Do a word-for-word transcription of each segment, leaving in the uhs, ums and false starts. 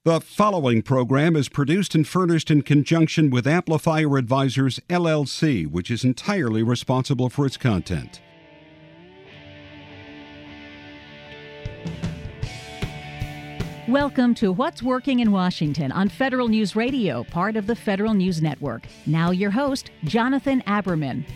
The following program is produced and furnished in conjunction with Amplifier Advisors, L L C, which is entirely responsible for its content. Welcome to What's Working in Washington on Federal News Radio, part of the Federal News Network. Now your host, Jonathan Aberman.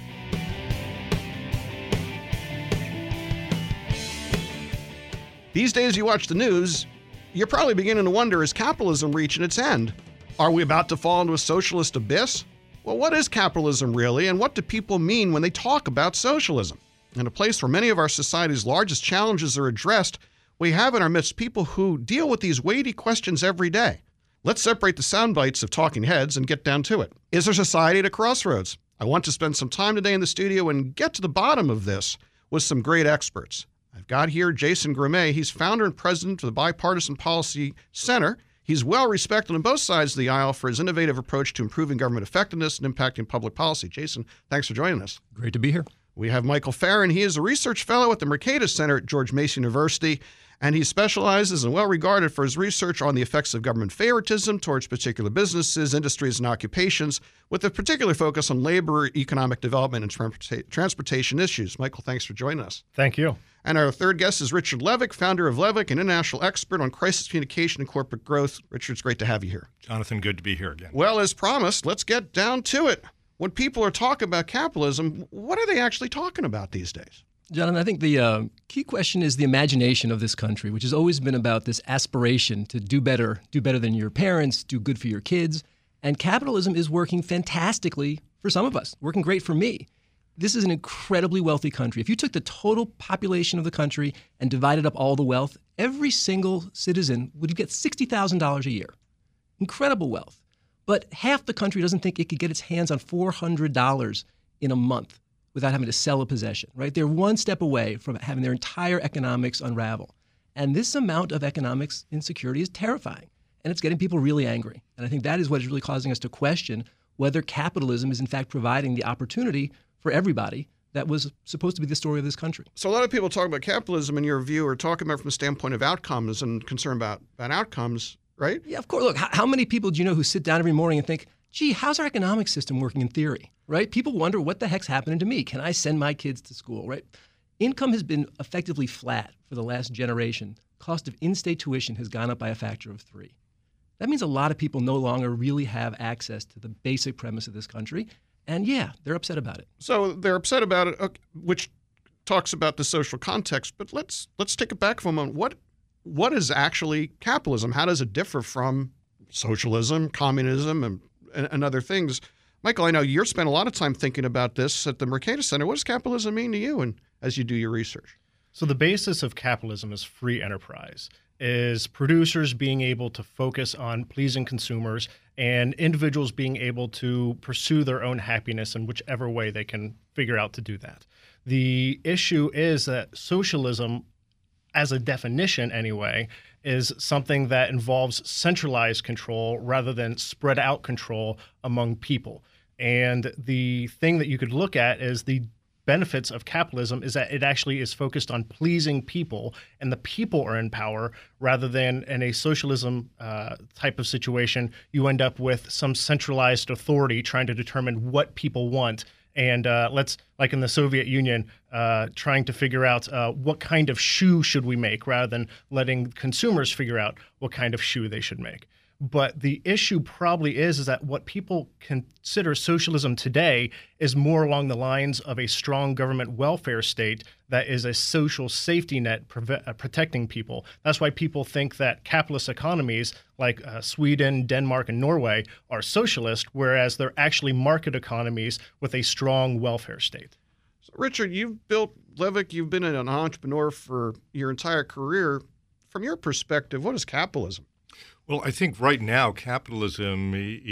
These days you watch the news, you're probably beginning to wonder, is capitalism reaching its end? Are we about to fall into a socialist abyss? Well, what is capitalism really, and what do people mean when they talk about socialism? In a place where many of our society's largest challenges are addressed, we have in our midst people who deal with these weighty questions every day. Let's separate the sound bites of talking heads and get down to it. Is our society at a crossroads? I want to spend some time today in the studio and get to the bottom of this with some great experts. I've got here Jason Grimay. He's founder and president of the Bipartisan Policy Center. He's well respected on both sides of the aisle for his innovative approach to improving government effectiveness and impacting public policy. Jason, thanks for joining us. Great to be here. We have Michael Farron. He is a research fellow at the Mercatus Center at George Mason University, and he specializes and well regarded for his research on the effects of government favoritism towards particular businesses, industries, and occupations, with a particular focus on labor, economic development, and transporta- transportation issues. Michael, thanks for joining us. Thank you. And our third guest is Richard Levick, founder of Levick, an international expert on crisis communication and corporate growth. Richard, it's great to have you here. Jonathan, good to be here again. Well, as promised, let's get down to it. When people are talking about capitalism, what are they actually talking about these days? Jonathan, I think the uh, key question is the imagination of this country, which has always been about this aspiration to do better, do better than your parents, do good for your kids. And capitalism is working fantastically for some of us, working great for me. This is an incredibly wealthy country. If you took the total population of the country and divided up all the wealth, every single citizen would get sixty thousand dollars a year. Incredible wealth. But half the country doesn't think it could get its hands on four hundred dollars in a month without having to sell a possession, right? They're one step away from having their entire economics unravel. And this amount of economics insecurity is terrifying, and it's getting people really angry. And I think that is what is really causing us to question whether capitalism is in fact providing the opportunity for everybody that was supposed to be the story of this country. So a lot of people talk about capitalism, in your view, are talking about from the standpoint of outcomes and concern about, about outcomes, right? Yeah, of course. Look, how, how many people do you know who sit down every morning and think, gee, how's our economic system working in theory, right? People wonder, what the heck's happening to me? Can I send my kids to school, right? Income has been effectively flat for the last generation. Cost of in-state tuition has gone up by a factor of three. That means a lot of people no longer really have access to the basic premise of this country. And yeah, they're upset about it. So they're upset about it, okay, which talks about the social context. But let's let's take it back for a moment. What what is actually capitalism? How does it differ from socialism, communism, and, and, and other things? Michael, I know you're spent a lot of time thinking about this at the Mercatus Center. What does capitalism mean to you, and as you do your research? So the basis of capitalism is free enterprise, is producers being able to focus on pleasing consumers and individuals being able to pursue their own happiness in whichever way they can figure out to do that. The issue is that socialism, as a definition anyway, is something that involves centralized control rather than spread out control among people. And the thing that you could look at is the benefits of capitalism is that it actually is focused on pleasing people, and the people are in power, rather than in a socialism uh, type of situation, you end up with some centralized authority trying to determine what people want. And uh, let's, like in the Soviet Union, uh, trying to figure out uh, what kind of shoe should we make, rather than letting consumers figure out what kind of shoe they should make. But the issue probably is, is that what people consider socialism today is more along the lines of a strong government welfare state that is a social safety net preve- uh, protecting people. That's why people think that capitalist economies like uh, Sweden, Denmark, and Norway are socialist, whereas they're actually market economies with a strong welfare state. So Richard, you've built Levick, you've been an entrepreneur for your entire career. From your perspective, what is capitalism? Well, I think right now capitalism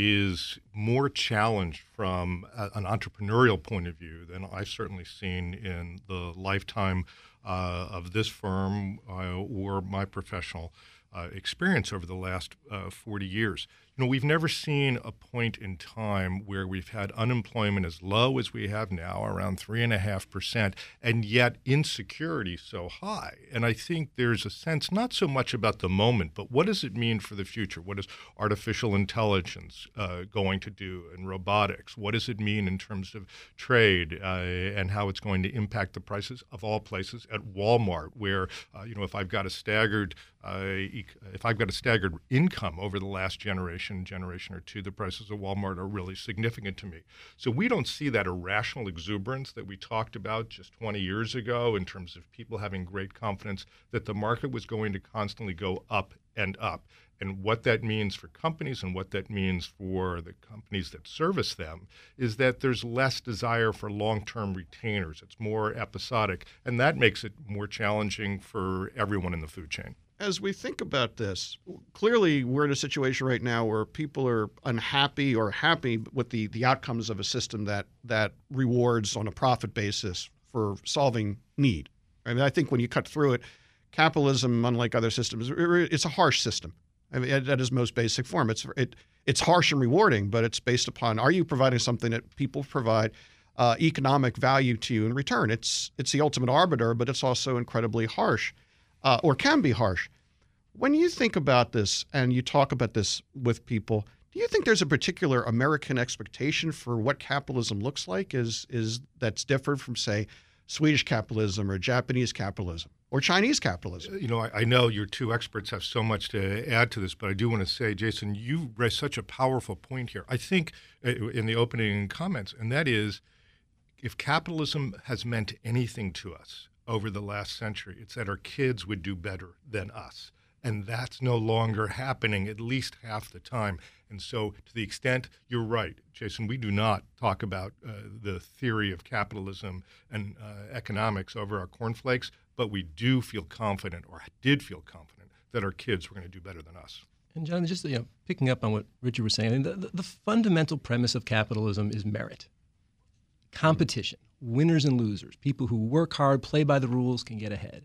is more challenged from a, an entrepreneurial point of view than I've certainly seen in the lifetime uh, of this firm uh, or my professional uh, experience over the last uh, forty years. You know, we've never seen a point in time where we've had unemployment as low as we have now, around three and a half percent, and yet insecurity so high. And I think there's a sense not so much about the moment, but what does it mean for the future? What is artificial intelligence uh, going to do, and robotics? What does it mean in terms of trade uh, and how it's going to impact the prices of all places at Walmart, where uh, you know, if I've got a staggered uh, if I've got a staggered income over the last generation, generation or two, the prices of Walmart are really significant to me. So we don't see that irrational exuberance that we talked about just twenty years ago in terms of people having great confidence that the market was going to constantly go up and up. And what that means for companies and what that means for the companies that service them is that there's less desire for long-term retainers. It's more episodic, and that makes it more challenging for everyone in the food chain. As we think about this, clearly we're in a situation right now where people are unhappy or happy with the, the outcomes of a system that, that rewards on a profit basis for solving need. I mean, I think when you cut through it, capitalism, unlike other systems, it's a harsh system. I mean, at its most basic form. It's it it's harsh and rewarding, but it's based upon, are you providing something that people provide uh, economic value to you in return? It's it's the ultimate arbiter, but it's also incredibly harsh, uh, or can be harsh. When you think about this and you talk about this with people, do you think there's a particular American expectation for what capitalism looks like is is that's different from, say, Swedish capitalism or Japanese capitalism or Chinese capitalism? You know, I, I know your two experts have so much to add to this, but I do want to say, Jason, you raised such a powerful point here. I think uh, in the opening comments, and that is, if capitalism has meant anything to us over the last century, it's that our kids would do better than us. And that's no longer happening at least half the time. And so to the extent you're right, Jason, we do not talk about uh, the theory of capitalism and uh, economics over our cornflakes, but we do feel confident, or did feel confident, that our kids were going to do better than us. And John, just you know, picking up on what Richard was saying, I mean, the, the, the fundamental premise of capitalism is merit, competition, winners and losers. People who work hard, play by the rules, can get ahead.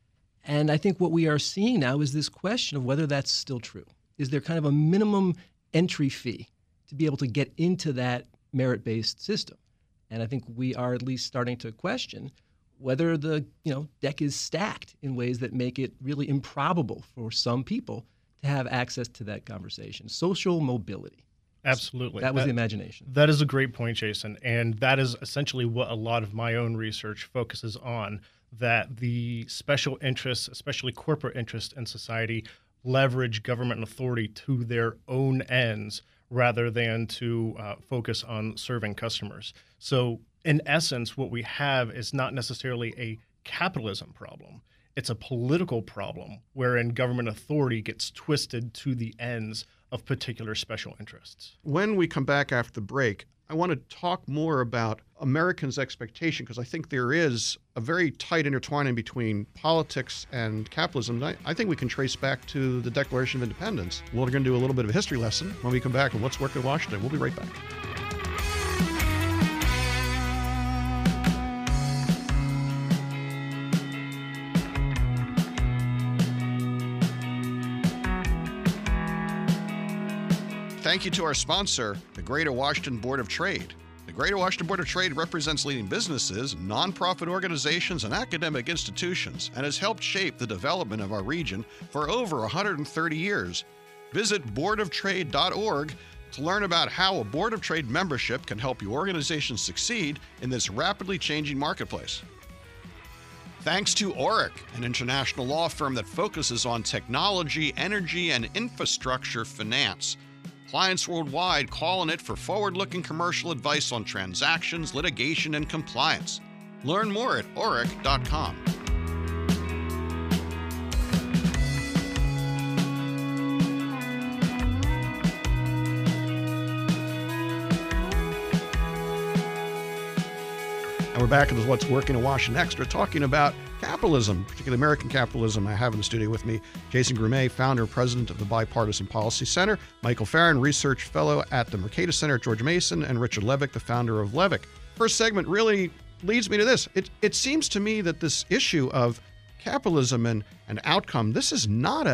And I think what we are seeing now is this question of whether that's still true. Is there kind of a minimum entry fee to be able to get into that merit-based system? And I think we are at least starting to question whether the you know deck is stacked in ways that make it really improbable for some people to have access to that conversation. Social mobility. Absolutely. That was that, the imagination. That is a great point, Jason. And that is essentially what a lot of my own research focuses on, that the special interests, especially corporate interests in society, leverage government and authority to their own ends rather than to uh, focus on serving customers. So in essence, what we have is not necessarily a capitalism problem. It's a political problem wherein government authority gets twisted to the ends of particular special interests. When we come back after the break, I want to talk more about Americans' expectation, because I think there is a very tight intertwining between politics and capitalism. I, I think we can trace back to the Declaration of Independence. We're going to do a little bit of a history lesson when we come back on What's Working in Washington. We'll be right back. Thank you to our sponsor, the Greater Washington Board of Trade. The Greater Washington Board of Trade represents leading businesses, nonprofit organizations, and academic institutions, and has helped shape the development of our region for over one hundred thirty years. Visit board of trade dot org to learn about how a Board of Trade membership can help your organization succeed in this rapidly changing marketplace. Thanks to Orrick, an international law firm that focuses on technology, energy, and infrastructure finance. Clients worldwide call on it for forward-looking commercial advice on transactions, litigation, and compliance. Learn more at orrick dot com. And we're back in What's Working in Washington Extra, talking about capitalism, particularly American capitalism. I have in the studio with me Jason Grumet, founder and president of the Bipartisan Policy Center, Michael Farron, research fellow at the Mercatus Center at George Mason, and Richard Levick, the founder of Levick. First segment really leads me to this. It, it seems to me that this issue of capitalism and, and outcome, this is not a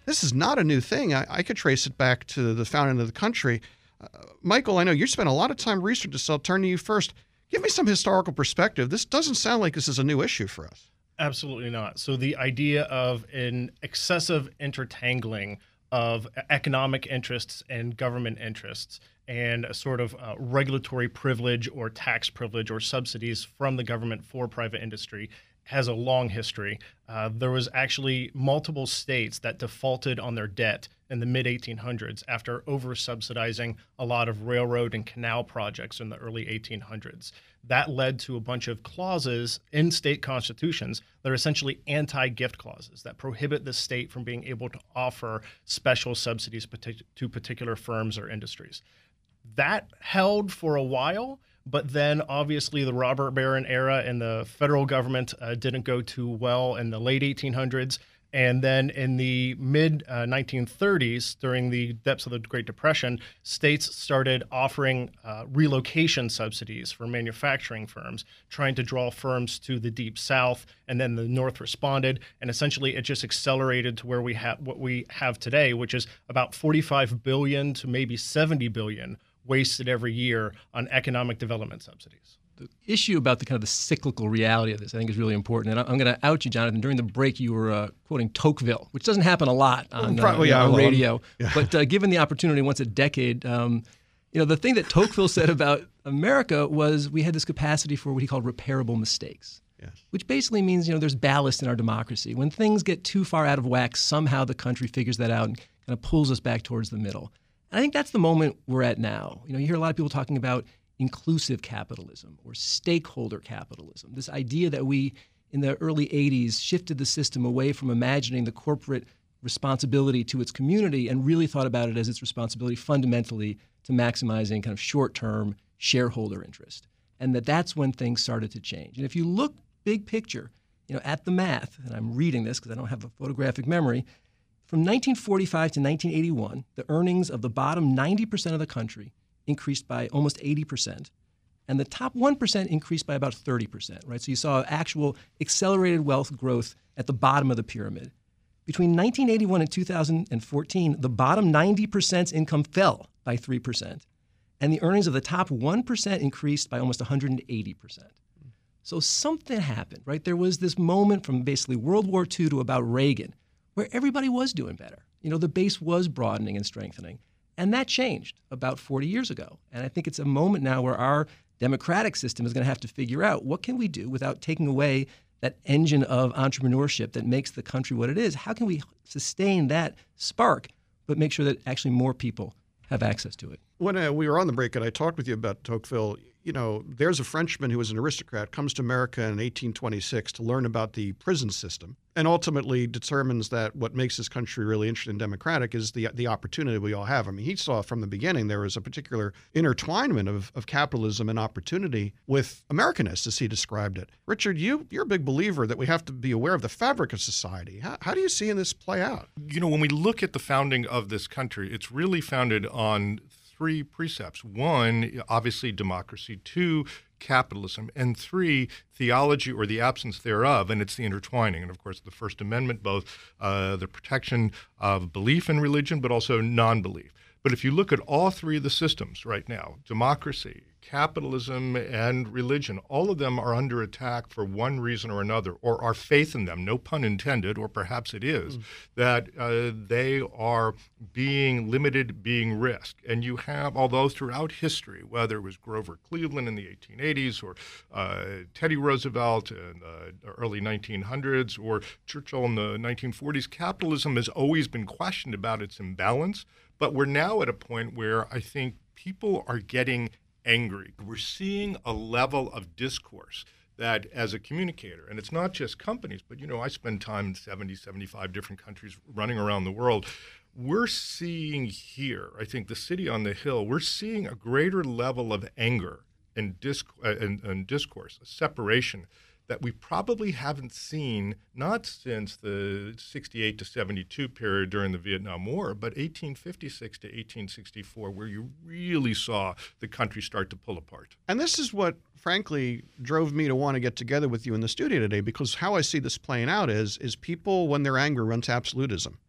This is not a new thing. I, I could trace it back to the founding of the country. Uh, Michael, I know you spent a lot of time researching this, so I'll turn to you first. Give me some historical perspective. This doesn't sound like this is a new issue for us. Absolutely not. So the idea of an excessive intertangling of economic interests and government interests and a sort of uh, regulatory privilege or tax privilege or subsidies from the government for private industry has a long history. Uh, there was actually multiple states that defaulted on their debt in the mid eighteen hundreds after over-subsidizing a lot of railroad and canal projects in the early eighteen hundreds. That led to a bunch of clauses in state constitutions that are essentially anti-gift clauses that prohibit the state from being able to offer special subsidies partic- to particular firms or industries. That held for a while, but then obviously the Robert Barron era and the federal government uh, didn't go too well in the late eighteen hundreds. And then in the mid uh, nineteen thirties, during the depths of the Great Depression, states started offering uh, relocation subsidies for manufacturing firms, trying to draw firms to the Deep South, and then the North responded, and essentially it just accelerated to where we have what we have today, which is about forty-five billion to maybe seventy billion wasted every year on economic development subsidies. The issue about the kind of the cyclical reality of this, I think, is really important. And I'm going to out you, Jonathan. During the break, you were uh, quoting Tocqueville, which doesn't happen a lot on, uh, Probably, yeah, on well, radio. yeah. But uh, given the opportunity once a decade, um, you know, the thing that Tocqueville said about America was we had this capacity for what he called repairable mistakes. Yes. Which basically means, you know, there's ballast in our democracy. When things get too far out of whack, somehow the country figures that out and kind of pulls us back towards the middle. And I think that's the moment we're at now. You know, you hear a lot of people talking about inclusive capitalism or stakeholder capitalism, this idea that we, in the early eighties, shifted the system away from imagining the corporate responsibility to its community and really thought about it as its responsibility fundamentally to maximizing kind of short-term shareholder interest. And that that's when things started to change. And if you look big picture, you know, at the math, and I'm reading this because I don't have a photographic memory, from nineteen forty-five to nineteen eighty-one, the earnings of the bottom ninety percent of the country increased by almost eighty percent, and the top one percent increased by about thirty percent, right? So you saw actual accelerated wealth growth at the bottom of the pyramid. Between nineteen eighty-one and two thousand fourteen, the bottom ninety percent's income fell by three percent, and the earnings of the top one percent increased by almost one hundred eighty percent. So something happened, right? There was this moment from basically World War Two to about Reagan where everybody was doing better. You know, the base was broadening and strengthening. And that changed about forty years ago. And I think it's a moment now where our democratic system is going to have to figure out what can we do without taking away that engine of entrepreneurship that makes the country what it is. How can we sustain that spark, but make sure that actually more people have access to it? When uh, we were on the break and I talked with you about Tocqueville, you know, there's a Frenchman who was an aristocrat, comes to America in eighteen twenty-six to learn about the prison system, and ultimately determines that what makes this country really interesting and democratic is the the opportunity we all have. I mean, he saw from the beginning there was a particular intertwinement of, of capitalism and opportunity with Americanists, as he described it. Richard, you, you're a big believer that we have to be aware of the fabric of society. How, how do you see this play out? You know, when we look at the founding of this country, it's really founded on three precepts. One, obviously democracy. Two, capitalism. And three, theology or the absence thereof, and it's the intertwining. And of course, the First Amendment, both uh, the protection of belief in religion, but also non-belief. But if you look at all three of the systems right now, democracy, capitalism, and religion, all of them are under attack for one reason or another, or our faith in them, no pun intended, or perhaps it is, mm. that uh, they are being limited, being risked. And you have, although throughout history, whether it was Grover Cleveland in the eighteen eighties or uh, Teddy Roosevelt in the early nineteen hundreds or Churchill in the nineteen forties, capitalism has always been questioned about its imbalance. But we're now at a point where I think people are getting angry. We're seeing a level of discourse that as a communicator, and it's not just companies, but, you know, I spend time in seventy, seventy-five different countries running around the world. We're seeing here, I think the city on the hill, we're seeing a greater level of anger and, disc- uh, and, and discourse, a separation that we probably haven't seen not since the sixty-eight to seventy-two period during the Vietnam War, but eighteen fifty-six to eighteen sixty-four, where you really saw the country start to pull apart. And this is what, frankly, drove me to want to get together with you in the studio today, because how I see this playing out is, is people, when they're angry, run to absolutism.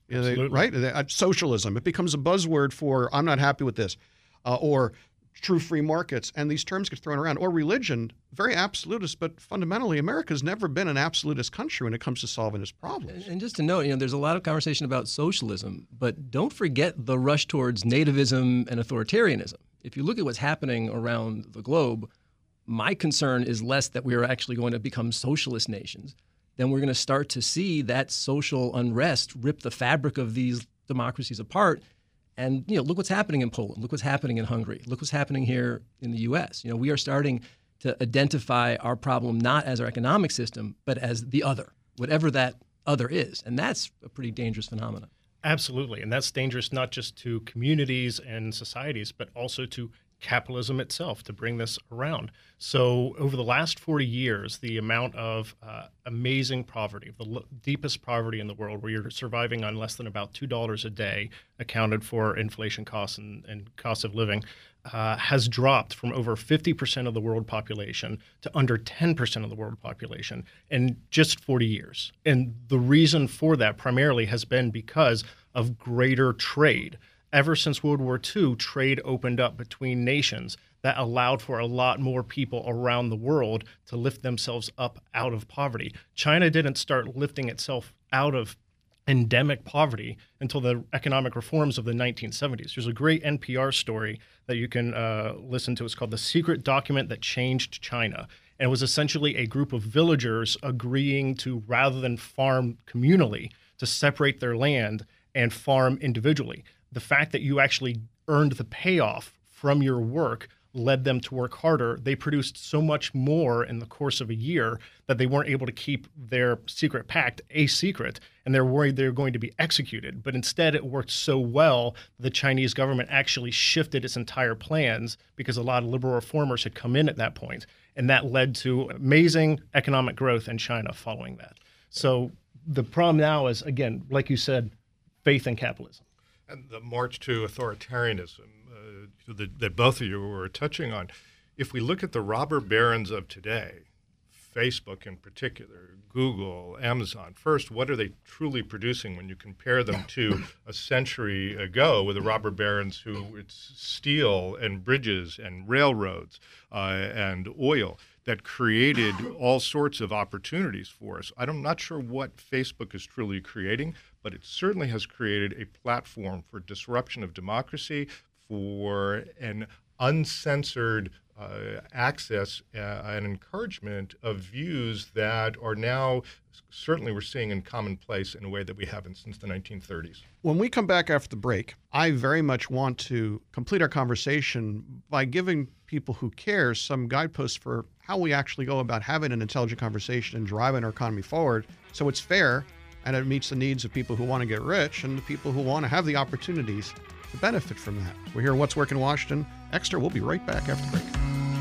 You know, they- Absolutely. right? They- uh, Socialism. It becomes a buzzword for I'm not happy with this, uh, or true free markets, and these terms get thrown around. Or religion, very absolutist, but fundamentally, America's never been an absolutist country when it comes to solving its problems. And just to note, you know, there's a lot of conversation about socialism, but don't forget the rush towards nativism and authoritarianism. If you look at what's happening around the globe, my concern is less that we are actually going to become socialist nations, then we're going to start to see that social unrest rip the fabric of these democracies apart. And you know, look what's happening in Poland. Look what's happening in Hungary. Look what's happening here in the U S. You know, we are starting to identify our problem not as our economic system, but as the other, whatever that other is, and that's a pretty dangerous phenomenon. Absolutely. And that's dangerous not just to communities and societies, but also to capitalism itself to bring this around. So over the last forty years, the amount of uh, amazing poverty, the l- deepest poverty in the world, where you're surviving on less than about two dollars a day, accounted for inflation costs and, and cost of living, uh, has dropped from over fifty percent of the world population to under ten percent of the world population in just forty years. And the reason for that primarily has been because of greater trade. Ever since World War Two, trade opened up between nations that allowed for a lot more people around the world to lift themselves up out of poverty. China didn't start lifting itself out of endemic poverty until the economic reforms of the nineteen seventies. There's a great N P R story that you can uh, listen to. It's called The Secret Document That Changed China. And it was essentially a group of villagers agreeing to, rather than farm communally, to separate their land and farm individually. The fact that you actually earned the payoff from your work led them to work harder. They produced so much more in the course of a year that they weren't able to keep their secret pact a secret, and they're worried they're going to be executed. But instead, it worked so well that the Chinese government actually shifted its entire plans because a lot of liberal reformers had come in at that point, and that led to amazing economic growth in China following that. So the problem now is, again, like you said, faith in capitalism. And the march to authoritarianism uh, that, that both of you were touching on. If we look at the robber barons of today, Facebook in particular, Google, Amazon, first, what are they truly producing when you compare them to a century ago with the robber barons who it's steel and bridges and railroads uh, and oil that created all sorts of opportunities for us. I'm not sure what Facebook is truly creating, but it certainly has created a platform for disruption of democracy, for an uncensored uh, access uh, and encouragement of views that are now certainly we're seeing in commonplace in a way that we haven't since the nineteen thirties. When we come back after the break, I very much want to complete our conversation by giving people who care some guideposts for how we actually go about having an intelligent conversation and driving our economy forward so it's fair and it meets the needs of people who want to get rich and the people who want to have the opportunities to benefit from that. We're here, What's Working in Washington. Exeter, we'll be right back after the break.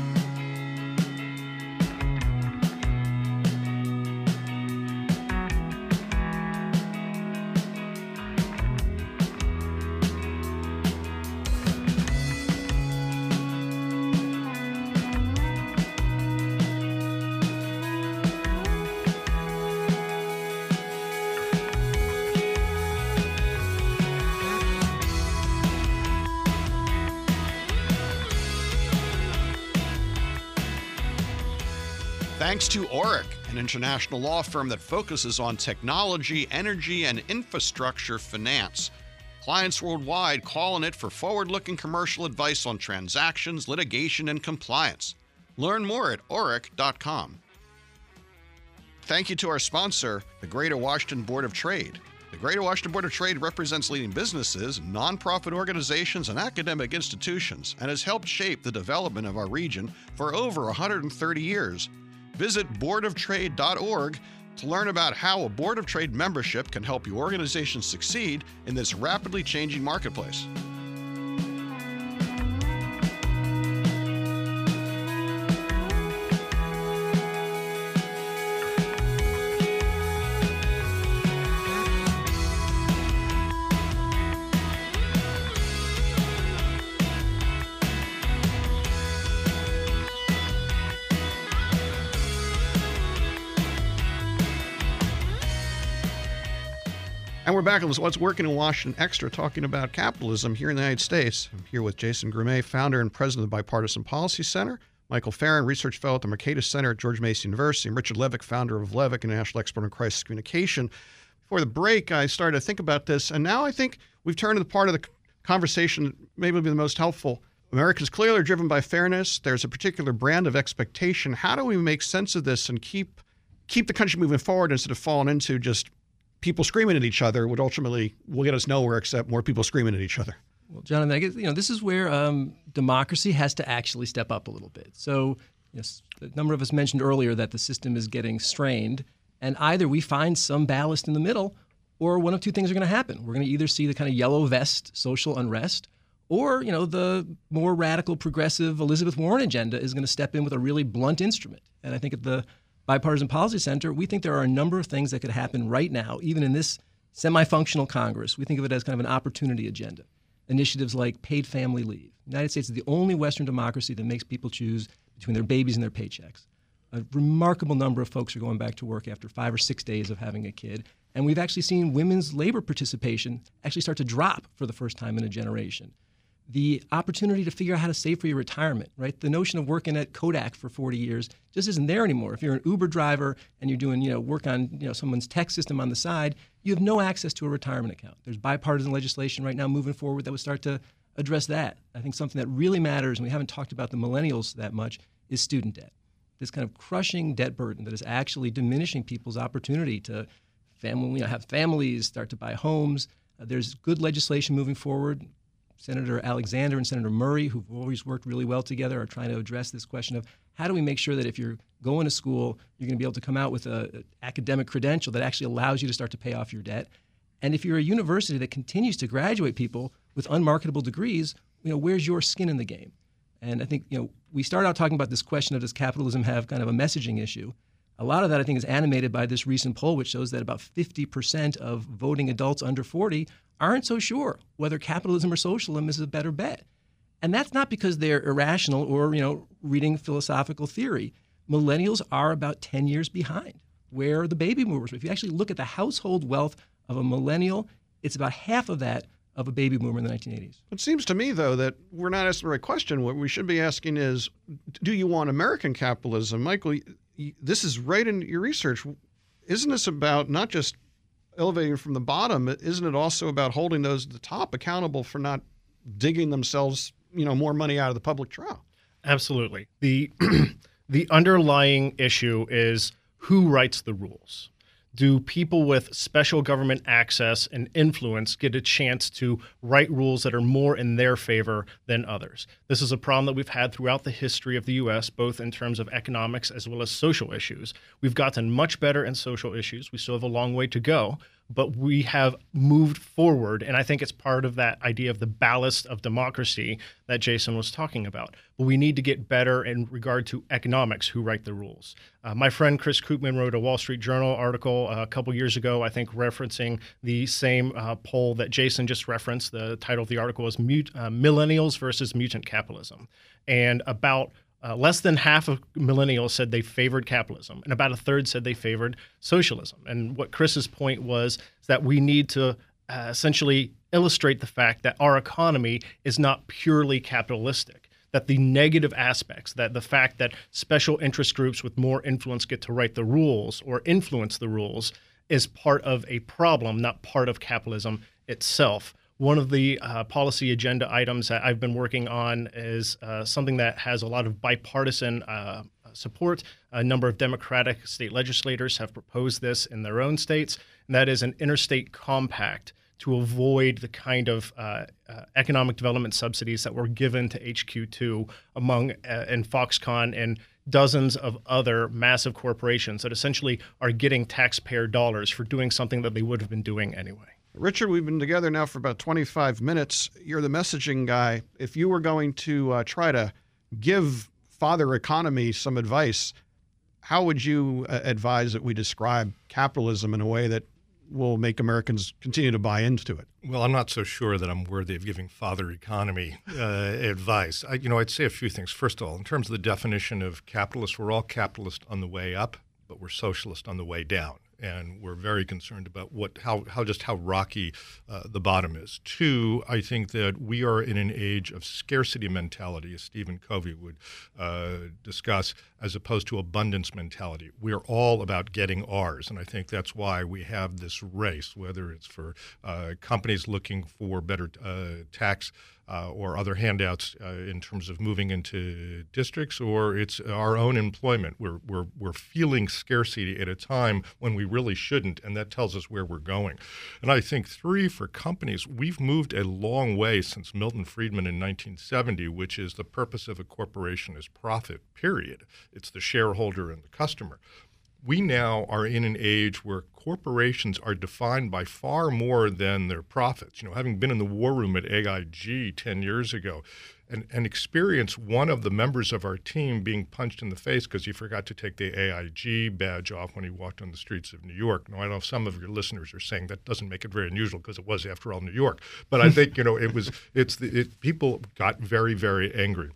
Thanks to Orrick, an international law firm that focuses on technology, energy, and infrastructure finance. Clients worldwide call on it for forward-looking commercial advice on transactions, litigation, and compliance. Learn more at orrick dot com. Thank you to our sponsor, the Greater Washington Board of Trade. The Greater Washington Board of Trade represents leading businesses, nonprofit organizations, and academic institutions, and has helped shape the development of our region for over one hundred thirty years. Visit board of trade dot org to learn about how a Board of Trade membership can help your organization succeed in this rapidly changing marketplace. And we're back on this What's Working in Washington Extra, talking about capitalism here in the United States. I'm here with Jason Grumet, founder and president of the Bipartisan Policy Center, Michael Farron, research fellow at the Mercatus Center at George Mason University, and Richard Levick, founder of Levick, a national expert on crisis communication. Before the break, I started to think about this, and now I think we've turned to the part of the conversation that maybe will be the most helpful. Americans clearly are driven by fairness. There's a particular brand of expectation. How do we make sense of this and keep keep the country moving forward instead of falling into just people screaming at each other, which ultimately will get us nowhere except more people screaming at each other? Well, Jonathan, I guess, you know, this is where um, democracy has to actually step up a little bit. So, yes, a number of us mentioned earlier that the system is getting strained, and either we find some ballast in the middle, or one of two things are going to happen. We're going to either see the kind of yellow vest social unrest, or, you know, the more radical, progressive Elizabeth Warren agenda is going to step in with a really blunt instrument. And I think at the Bipartisan Policy Center, we think there are a number of things that could happen right now, even in this semi-functional Congress. We think of it as kind of an opportunity agenda. Initiatives like paid family leave. The United States is the only Western democracy that makes people choose between their babies and their paychecks. A remarkable number of folks are going back to work after five or six days of having a kid. And we've actually seen women's labor participation actually start to drop for the first time in a generation. The opportunity to figure out how to save for your retirement, right? The notion of working at Kodak for forty years just isn't there anymore. If you're an Uber driver and you're doing, you know, work on, you know, someone's tech system on the side, you have no access to a retirement account. There's bipartisan legislation right now moving forward that would start to address that. I think something that really matters, and we haven't talked about the millennials that much, is student debt. This kind of crushing debt burden that is actually diminishing people's opportunity to family, you know, have families, start to buy homes. Uh, there's good legislation moving forward. Senator Alexander and Senator Murray, who've always worked really well together, are trying to address this question of how do we make sure that if you're going to school, you're going to be able to come out with an academic credential that actually allows you to start to pay off your debt. And if you're a university that continues to graduate people with unmarketable degrees, you know, where's your skin in the game? And I think, you know, we started out talking about this question of does capitalism have kind of a messaging issue? A lot of that, I think, is animated by this recent poll, which shows that about fifty percent of voting adults under forty aren't so sure whether capitalism or socialism is a better bet. And that's not because they're irrational or, you know, reading philosophical theory. Millennials are about ten years behind where the baby boomers were. If you actually look at the household wealth of a millennial, it's about half of that of a baby boomer in the nineteen eighties. It seems to me, though, that we're not asking the right question. What we should be asking is, do you want American capitalism? Michael, this is right in your research. Isn't this about not just elevating from the bottom? Isn't it also about holding those at the top accountable for not digging themselves, you know, more money out of the public trough? Absolutely. The the underlying issue is who writes the rules. Do people with special government access and influence get a chance to write rules that are more in their favor than others? This is a problem that we've had throughout the history of the U S, both in terms of economics as well as social issues. We've gotten much better in social issues. We still have a long way to go, but we have moved forward. And I think it's part of that idea of the ballast of democracy that Jason was talking about. But we need to get better in regard to economics, who write the rules. Uh, my friend Chris Koopman wrote a Wall Street Journal article uh, a couple years ago, I think referencing the same uh, poll that Jason just referenced. The title of the article was Mut- uh, Millennials versus Mutant Capitalism. And about Uh, less than half of millennials said they favored capitalism, and about a third said they favored socialism. And what Chris's point was is that we need to uh, essentially illustrate the fact that our economy is not purely capitalistic, that the negative aspects, that the fact that special interest groups with more influence get to write the rules or influence the rules is part of a problem, not part of capitalism itself. One of the uh, policy agenda items that I've been working on is uh, something that has a lot of bipartisan uh, support. A number of Democratic state legislators have proposed this in their own states, and that is an interstate compact to avoid the kind of uh, uh, economic development subsidies that were given to H Q two among uh, and Foxconn and dozens of other massive corporations that essentially are getting taxpayer dollars for doing something that they would have been doing anyway. Richard, we've been together now for about twenty-five minutes. You're the messaging guy. If you were going to uh, try to give Father Economy some advice, how would you uh, advise that we describe capitalism in a way that will make Americans continue to buy into it? Well, I'm not so sure that I'm worthy of giving Father Economy uh, advice. I, you know, I'd say a few things. First of all, in terms of the definition of capitalist, we're all capitalist on the way up, but we're socialist on the way down. and we're very concerned about what how how just how rocky uh, the bottom is. Two, I think that we are in an age of scarcity mentality, as Stephen Covey would uh, discuss, as opposed to abundance mentality. We're all about getting ours, and I think that's why we have this race, whether it's for uh, companies looking for better uh, tax Uh, or other handouts uh, in terms of moving into districts, or it's our own employment. We're, we're, we're feeling scarcity at a time when we really shouldn't, and that tells us where we're going. And I think, three, for companies, we've moved a long way since Milton Friedman in nineteen seventy, which is the purpose of a corporation is profit, period. It's the shareholder and the customer. We now are in an age where corporations are defined by far more than their profits. You know, having been in the war room at A I G ten years ago and, and experience one of the members of our team being punched in the face because he forgot to take the A I G badge off when he walked on the streets of New York. Now, I know some of your listeners are saying that doesn't make it very unusual because it was, after all, New York. But I think, you know, it was, it's the, it, people got very, very angry.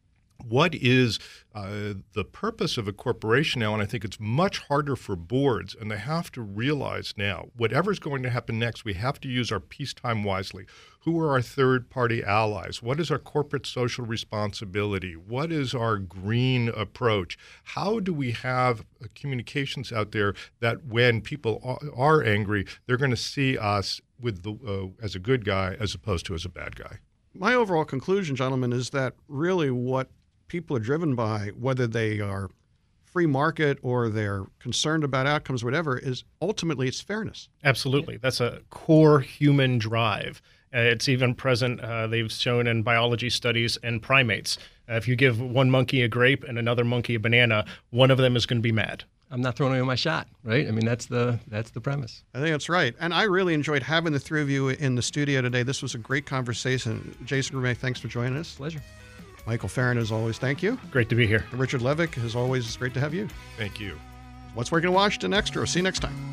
What is uh, the purpose of a corporation now? And I think it's much harder for boards, and they have to realize now, whatever's going to happen next, we have to use our peacetime wisely. Who are our third-party allies? What is our corporate social responsibility? What is our green approach? How do we have uh, communications out there that when people are, are angry, they're going to see us with the uh, as a good guy as opposed to as a bad guy? My overall conclusion, gentlemen, is that really what people are driven by, whether they are free market or they're concerned about outcomes, whatever, is ultimately it's fairness. Absolutely. That's a core human drive. Uh, it's even present, uh, they've shown in biology studies in primates. Uh, if you give one monkey a grape and another monkey a banana, one of them is going to be mad. I'm not throwing away my shot, right? I mean, that's the that's the premise. I think that's right. And I really enjoyed having the three of you in the studio today. This was a great conversation. Jason Gourmet, thanks for joining us. Pleasure. Michael Farron, as always, thank you. Great to be here. And Richard Levick, as always, it's great to have you. Thank you. What's Working in Washington Extra. See you next time.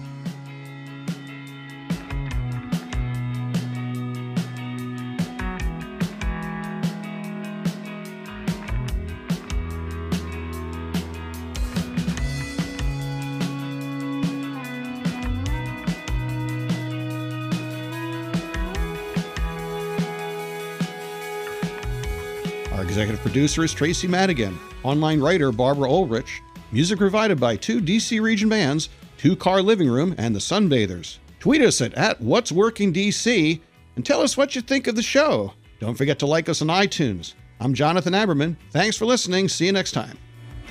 Executive producer is Tracy Madigan. Online writer Barbara Ulrich. Music provided by two D C region bands, Two Car Living Room and the Sunbathers. Tweet us at, at What's Working D C and tell us what you think of the show. Don't forget to like us on iTunes. I'm Jonathan Aberman. Thanks for listening. See you next time.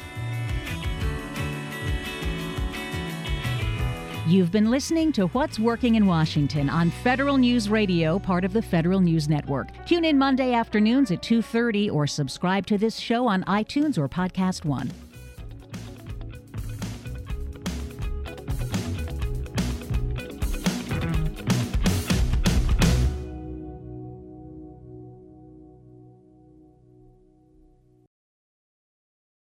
You've been listening to What's Working in Washington on Federal News Radio, part of the Federal News Network. Tune in Monday afternoons at two thirty or subscribe to this show on iTunes or Podcast One.